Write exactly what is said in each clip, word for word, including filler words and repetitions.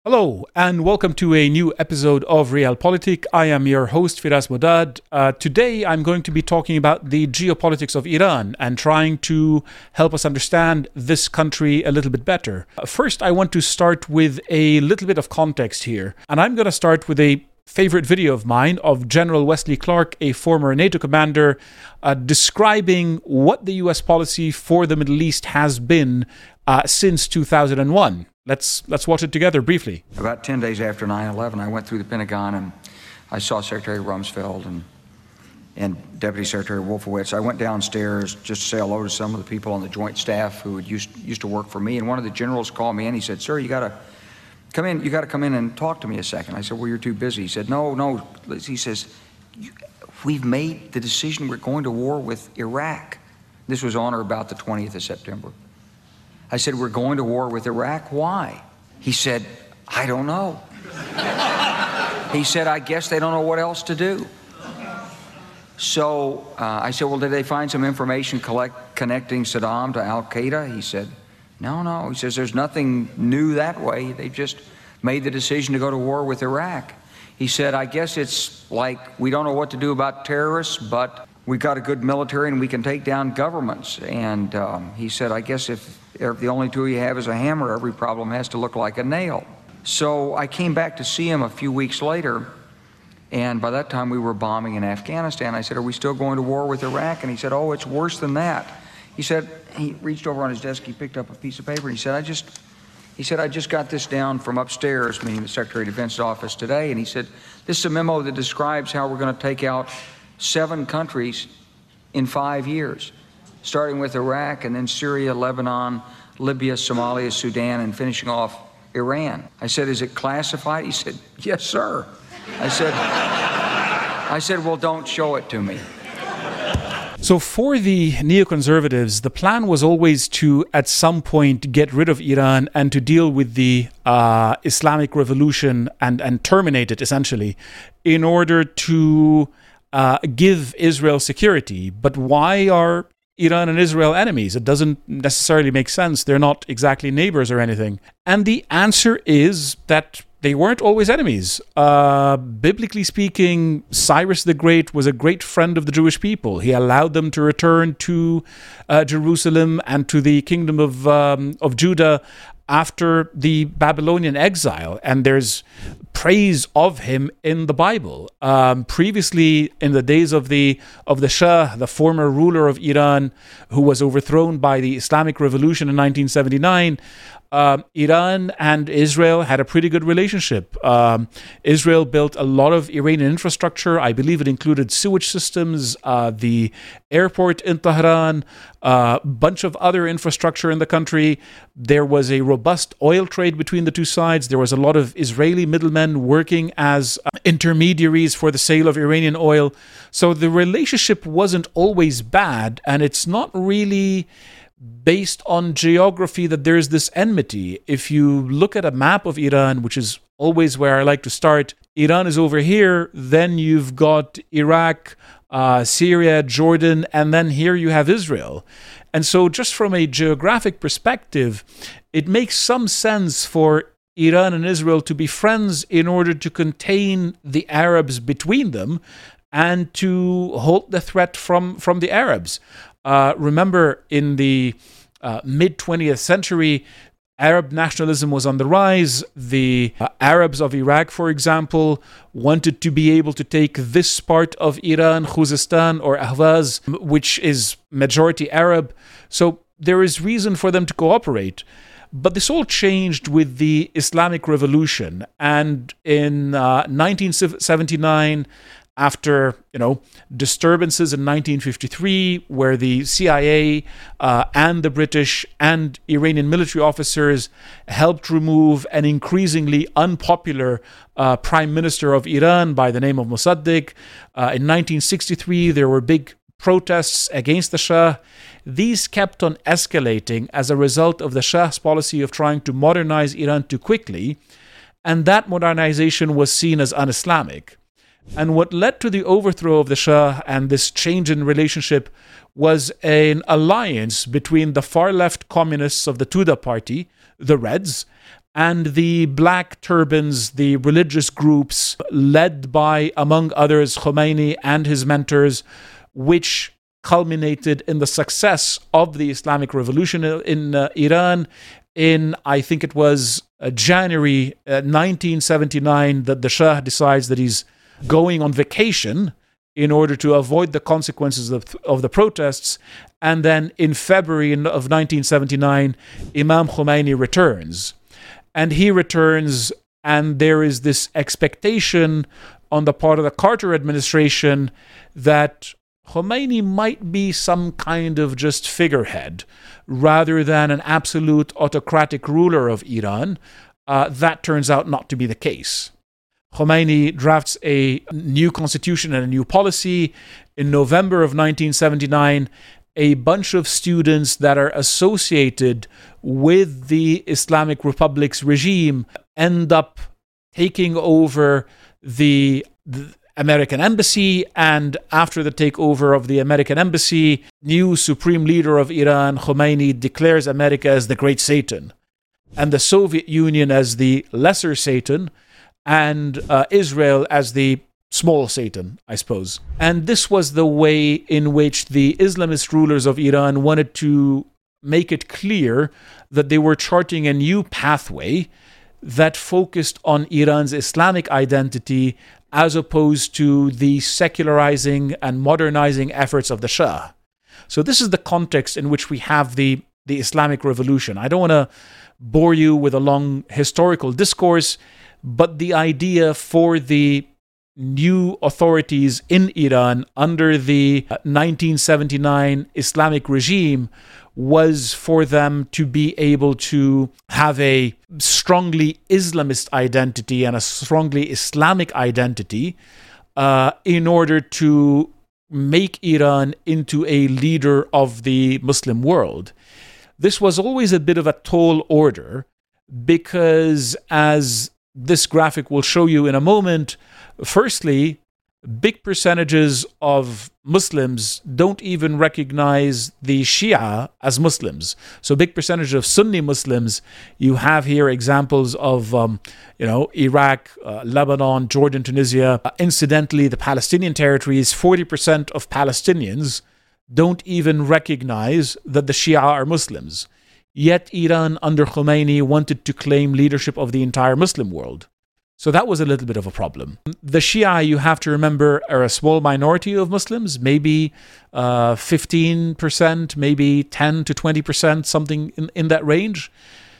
Hello, and welcome to a new episode of Realpolitik. I am your host, Firas Modad. Uh, today, I'm going to be talking about the geopolitics of Iran and trying to help us understand this country a little bit better. Uh, first, I want to start with a little bit of context here, and I'm going to start with a favorite video of mine of General Wesley Clark, a former NATO commander, uh, describing what the U S policy for the Middle East has been uh, since two thousand one. Let's let's watch it together briefly. About ten days after nine eleven, I went through the Pentagon and I saw Secretary Rumsfeld and and Deputy Secretary Wolfowitz. I went downstairs just to say hello to some of the people on the joint staff who had used used to work for me. And one of the generals called me in. He said, "Sir, you got to come in. You got to come in and talk to me a second." I said, "Well, you're too busy." He said, "No, no." He says, "We've made the decision. We're going to war with Iraq." This was on or about the twentieth of September. I said, "We're going to war with Iraq. Why?" He said, "I don't know." He said, "I guess they don't know what else to do." So uh, I said, "Well, did they find some information collect, connecting Saddam to Al-Qaeda?" He said, no, no. He says, "There's nothing new that way. They just made the decision to go to war with Iraq." He said, "I guess it's like we don't know what to do about terrorists, but we've got a good military and we can take down governments." And um, he said, "I guess if If the only tool you have is a hammer, every problem has to look like a nail." So I came back to see him a few weeks later, and by that time we were bombing in Afghanistan. I said, "Are we still going to war with Iraq?" And he said, "Oh, it's worse than that." He said, he reached over on his desk, he picked up a piece of paper, and he said, I just, he said, "I just got this down from upstairs," meaning the Secretary of Defense's office today, and he said, "This is a memo that describes how we're going to take out seven countries in five years. Starting with Iraq and then Syria, Lebanon, Libya, Somalia, Sudan, and finishing off Iran." I said, "Is it classified?" He said, "Yes, sir." I said, I said, "Well, don't show it to me." So for the neoconservatives, the plan was always to, at some point, get rid of Iran and to deal with the uh, Islamic Revolution and, and terminate it, essentially, in order to uh, give Israel security. But why are Iran and Israel enemies? It doesn't necessarily make sense. They're not exactly neighbors or anything. And the answer is that they weren't always enemies. Uh, biblically speaking, Cyrus the Great was a great friend of the Jewish people. He allowed them to return to uh, Jerusalem and to the kingdom of um, of Judah after the Babylonian exile, and there's praise of him in the Bible. Um, previously, in the days of the of the Shah, the former ruler of Iran, who was overthrown by the Islamic Revolution in nineteen seventy-nine, uh, Iran and Israel had a pretty good relationship. Um, Israel built a lot of Iranian infrastructure. I believe it included sewage systems, uh, the airport in Tehran, a uh, bunch of other infrastructure in the country. There was a robust oil trade between the two sides. There was a lot of Israeli middlemen working as uh, intermediaries for the sale of Iranian oil. So the relationship wasn't always bad, and it's not really based on geography that there's this enmity. If you look at a map of Iran, which is always where I like to start, Iran is over here, then you've got Iraq, uh, Syria, Jordan, and then here you have Israel. And so just from a geographic perspective, it makes some sense for Iran and Israel to be friends in order to contain the Arabs between them and to halt the threat from, from the Arabs. Uh, remember, in the uh, mid-twentieth century, Arab nationalism was on the rise. The uh, Arabs of Iraq, for example, wanted to be able to take this part of Iran, Khuzestan or Ahvaz, which is majority Arab. So there is reason for them to cooperate. But this all changed with the Islamic Revolution. And in uh, nineteen seventy-nine, after, you know, disturbances in nineteen fifty-three, where the C I A uh, and the British and Iranian military officers helped remove an increasingly unpopular uh, prime minister of Iran by the name of Mossadegh. Uh, in nineteen sixty-three, there were big protests against the Shah. These kept on escalating as a result of the Shah's policy of trying to modernize Iran too quickly, and that modernization was seen as un-Islamic. And what led to the overthrow of the Shah and this change in relationship was an alliance between the far-left communists of the Tudeh party, the Reds, and the black turbans, the religious groups led by, among others, Khomeini and his mentors, which culminated in the success of the Islamic Revolution in uh, Iran in, I think it was uh, January uh, nineteen seventy-nine, that the Shah decides that he's going on vacation in order to avoid the consequences of, of the protests. And then in February of nineteen seventy-nine, Imam Khomeini returns. And he returns, and there is this expectation on the part of the Carter administration that Khomeini might be some kind of just figurehead rather than an absolute autocratic ruler of Iran. Uh, that turns out not to be the case. Khomeini drafts a new constitution and a new policy. In November of nineteen seventy-nine, a bunch of students that are associated with the Islamic Republic's regime end up taking over the, the American embassy, and after the takeover of the American embassy, new supreme leader of Iran, Khomeini, declares America as the great Satan and the Soviet Union as the lesser Satan, and uh, Israel as the small Satan, I suppose. And this was the way in which the Islamist rulers of Iran wanted to make it clear that they were charting a new pathway that focused on Iran's Islamic identity as opposed to the secularizing and modernizing efforts of the Shah. So this is the context in which we have the, the Islamic Revolution. I don't want to bore you with a long historical discourse, but the idea for the new authorities in Iran under the nineteen seventy-nine Islamic regime was for them to be able to have a strongly Islamist identity and a strongly Islamic identity uh, in order to make Iran into a leader of the Muslim world. This was always a bit of a tall order because, as this graphic will show you in a moment, firstly, big percentages of Muslims don't even recognize the Shia as Muslims. So big percentage of Sunni Muslims, you have here examples of, um, you know, Iraq, uh, Lebanon, Jordan, Tunisia. Uh, incidentally, the Palestinian territories, forty percent of Palestinians don't even recognize that the Shia are Muslims. Yet Iran under Khomeini wanted to claim leadership of the entire Muslim world. So that was a little bit of a problem. The Shia, you have to remember, are a small minority of Muslims, maybe uh, fifteen percent, maybe ten to twenty percent, something in, in that range.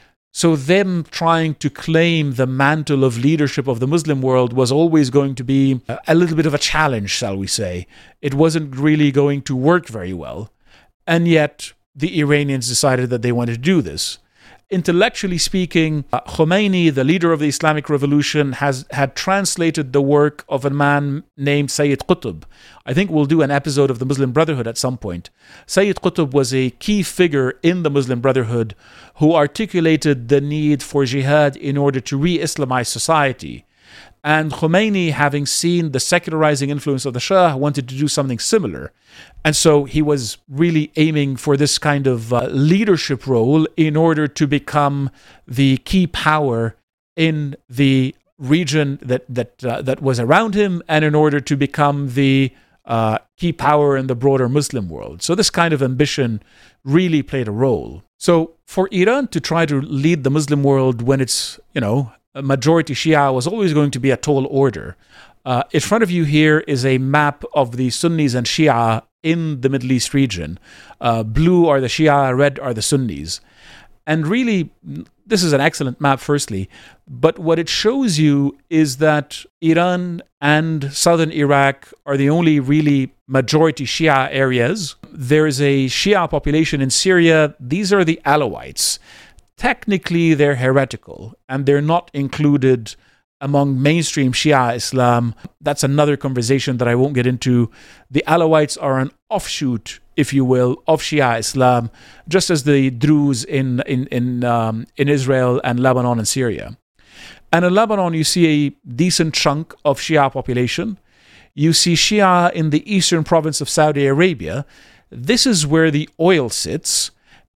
So them trying to claim the mantle of leadership of the Muslim world was always going to be a little bit of a challenge, shall we say. It wasn't really going to work very well. And yet the Iranians decided that they wanted to do this. Intellectually speaking, uh, Khomeini, the leader of the Islamic Revolution, has had translated the work of a man named Sayyid Qutb. I think we'll do an episode of the Muslim Brotherhood at some point. Sayyid Qutb was a key figure in the Muslim Brotherhood who articulated the need for jihad in order to re-Islamize society. And Khomeini, having seen the secularizing influence of the Shah, wanted to do something similar. And so he was really aiming for this kind of uh, leadership role in order to become the key power in the region that that uh, that was around him, and in order to become the uh, key power in the broader Muslim world. So this kind of ambition really played a role. So for Iran to try to lead the Muslim world when it's, you know, a majority Shia was always going to be a tall order. Uh, in front of you here is a map of the Sunnis and Shia in the Middle East region. Uh, blue are the Shia, red are the Sunnis. And really, this is an excellent map, firstly. But what it shows you is that Iran and southern Iraq are the only really majority Shia areas. There is a Shia population in Syria. These are the Alawites. Technically, they're heretical, and they're not included among mainstream Shia Islam. That's another conversation that I won't get into. The Alawites are an offshoot, if you will, of Shia Islam, just as the Druze in in in, um, in Israel and Lebanon and Syria. And in Lebanon, you see a decent chunk of Shia population. You see Shia in the eastern province of Saudi Arabia. This is where the oil sits.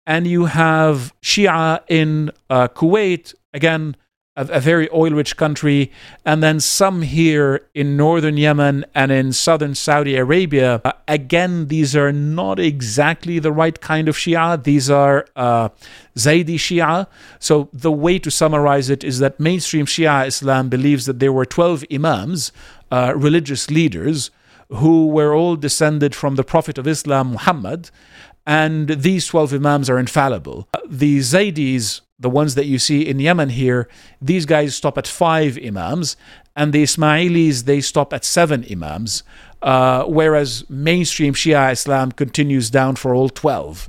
and you have Shia in uh, Kuwait, again, a, a very oil-rich country, and then some here in northern Yemen and in southern Saudi Arabia. Uh, again, these are not exactly the right kind of Shia. These are uh, Zaydi Shia. So the way to summarize it is that mainstream Shia Islam believes that there were twelve imams, uh, religious leaders, who were all descended from the Prophet of Islam, Muhammad, and these twelve imams are infallible. The Zaydis, the ones that you see in Yemen here, these guys stop at five imams, and the Ismailis, they stop at seven imams, uh, whereas mainstream Shia Islam continues down for all twelve.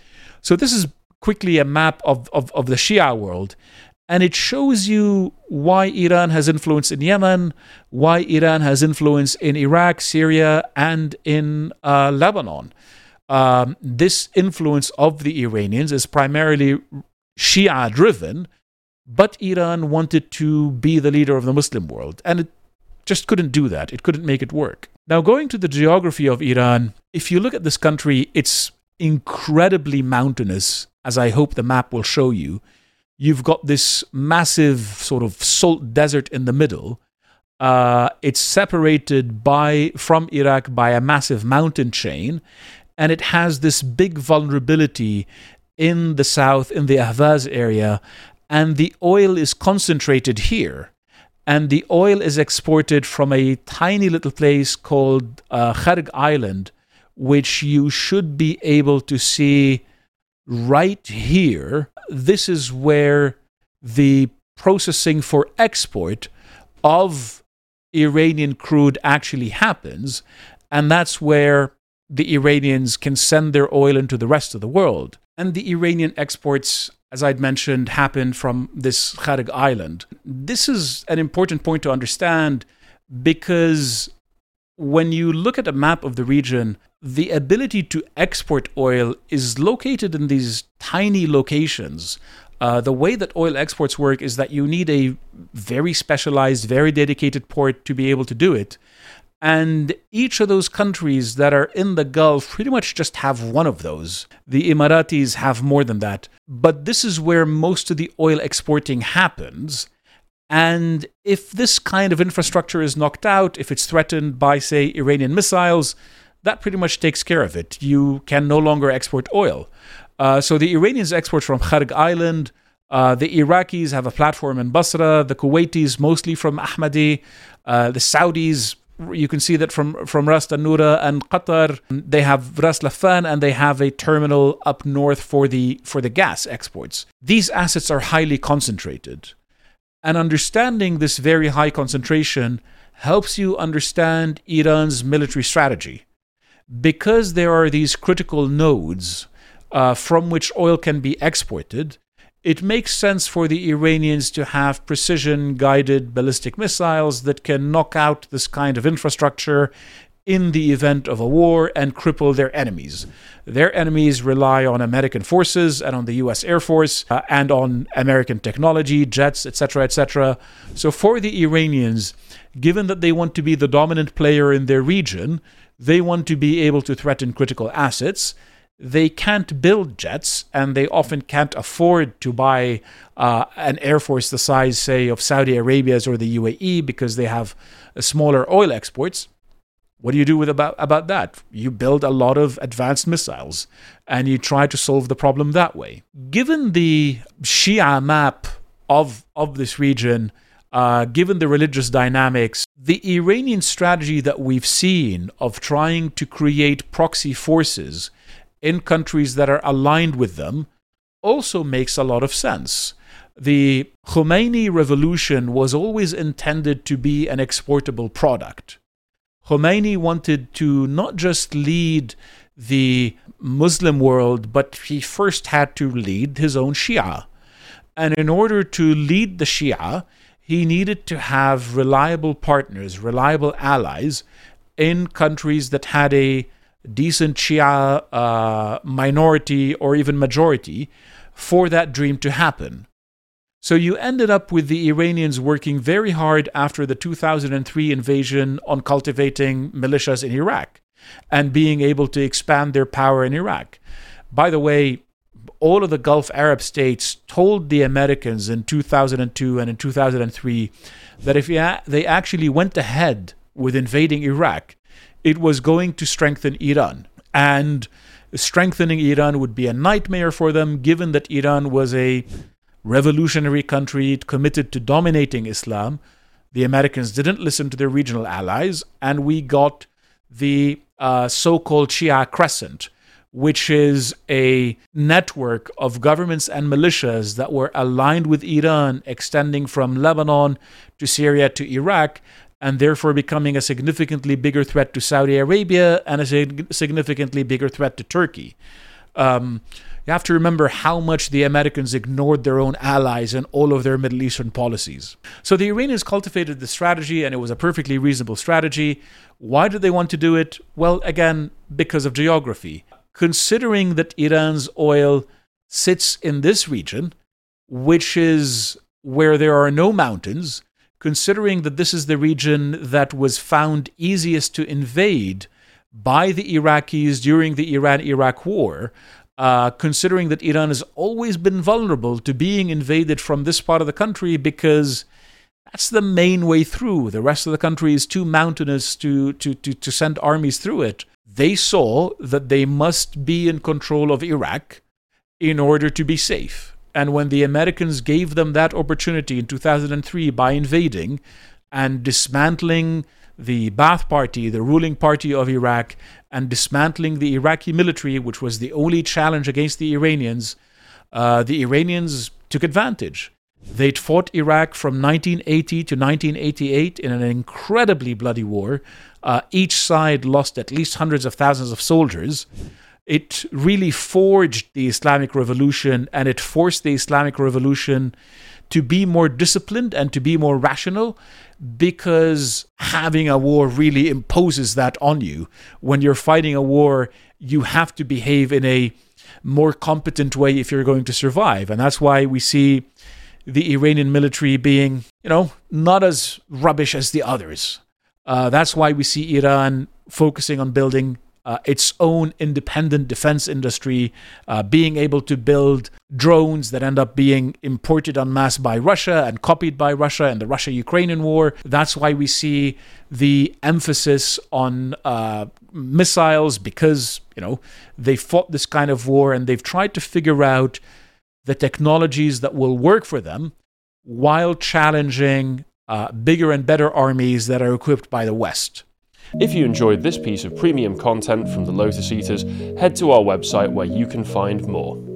So this is quickly a map of, of, of the Shia world, and it shows you why Iran has influence in Yemen, why Iran has influence in Iraq, Syria, and in uh, Lebanon. Um, this influence of the Iranians is primarily Shia driven, but Iran wanted to be the leader of the Muslim world, and it just couldn't do that. It couldn't make it work. Now, going to the geography of Iran, if you look at this country, it's incredibly mountainous, as I hope the map will show you. You've got this massive sort of salt desert in the middle. Uh, it's separated by from Iraq by a massive mountain chain, and it has this big vulnerability in the south, in the Ahvaz area, and the oil is concentrated here. And the oil is exported from a tiny little place called uh, Kharg Island, which you should be able to see right here. This is where the processing for export of Iranian crude actually happens, and that's where the Iranians can send their oil into the rest of the world. And the Iranian exports, as I'd mentioned, happen from this Kharg Island. This is an important point to understand because when you look at a map of the region, the ability to export oil is located in these tiny locations. Uh, the way that oil exports work is that you need a very specialized, very dedicated port to be able to do it. And each of those countries that are in the Gulf pretty much just have one of those. The Emiratis have more than that. But this is where most of the oil exporting happens. And if this kind of infrastructure is knocked out, if it's threatened by, say, Iranian missiles, that pretty much takes care of it. You can no longer export oil. Uh, so the Iranians export from Kharg Island. Uh, the Iraqis have a platform in Basra. The Kuwaitis mostly from Ahmadi. Uh, the Saudis, you can see that from, from Ras Tanura and Qatar. They have Ras Laffan, and they have a terminal up north for the for the gas exports. These assets are highly concentrated. And understanding this very high concentration helps you understand Iran's military strategy. Because there are these critical nodes uh, from which oil can be exported, it makes sense for the Iranians to have precision-guided ballistic missiles that can knock out this kind of infrastructure in the event of a war and cripple their enemies. Their enemies rely on American forces and on the U S Air Force uh, and on American technology, jets, et cetera, et cetera. So for the Iranians, given that they want to be the dominant player in their region, they want to be able to threaten critical assets. They can't build jets, and they often can't afford to buy uh, an air force the size, say, of Saudi Arabia's or the U A E because they have uh, smaller oil exports. What do you do with about, about that? You build a lot of advanced missiles, and you try to solve the problem that way. Given the Shia map of, of this region, uh, given the religious dynamics, the Iranian strategy that we've seen of trying to create proxy forces in countries that are aligned with them also makes a lot of sense. The Khomeini revolution was always intended to be an exportable product. Khomeini wanted to not just lead the Muslim world, but he first had to lead his own Shia. And in order to lead the Shia, he needed to have reliable partners, reliable allies in countries that had a decent Shia uh, minority or even majority for that dream to happen. So you ended up with the Iranians working very hard after the two thousand three invasion on cultivating militias in Iraq and being able to expand their power in Iraq. By the way, all of the Gulf Arab states told the Americans in two thousand two and in two thousand three that if they actually went ahead with invading Iraq, it was going to strengthen Iran. And strengthening Iran would be a nightmare for them, given that Iran was a revolutionary country committed to dominating Islam. The Americans didn't listen to their regional allies, and we got the uh, so-called Shia Crescent, which is a network of governments and militias that were aligned with Iran, extending from Lebanon to Syria to Iraq, and therefore becoming a significantly bigger threat to Saudi Arabia and a sig- significantly bigger threat to Turkey. Um, you have to remember how much the Americans ignored their own allies in all of their Middle Eastern policies. So the Iranians cultivated this strategy, and it was a perfectly reasonable strategy. Why did they want to do it? Well, again, because of geography. Considering that Iran's oil sits in this region, which is where there are no mountains, considering that this is the region that was found easiest to invade by the Iraqis during the Iran-Iraq war, uh, considering that Iran has always been vulnerable to being invaded from this part of the country because that's the main way through. The rest of the country is too mountainous to, to, to, to send armies through it. They saw that they must be in control of Iraq in order to be safe. And when the Americans gave them that opportunity in two thousand three by invading and dismantling the Ba'ath Party, the ruling party of Iraq, and dismantling the Iraqi military, which was the only challenge against the Iranians, uh, the Iranians took advantage. They'd fought Iraq from nineteen eighty to nineteen eighty-eight in an incredibly bloody war. Uh, each side lost at least hundreds of thousands of soldiers. It really forged the Islamic Revolution, and it forced the Islamic Revolution to be more disciplined and to be more rational, because having a war really imposes that on you. When you're fighting a war, you have to behave in a more competent way if you're going to survive. And that's why we see the Iranian military being, you know, not as rubbish as the others. Uh, that's why we see Iran focusing on building uh, its own independent defense industry, uh, being able to build drones that end up being imported en masse by Russia and copied by Russia in the Russia-Ukrainian war. That's why we see the emphasis on uh, missiles, because, you know, they fought this kind of war and they've tried to figure out the technologies that will work for them while challenging uh, bigger and better armies that are equipped by the West. If you enjoyed this piece of premium content from the Lotus Eaters, head to our website where you can find more.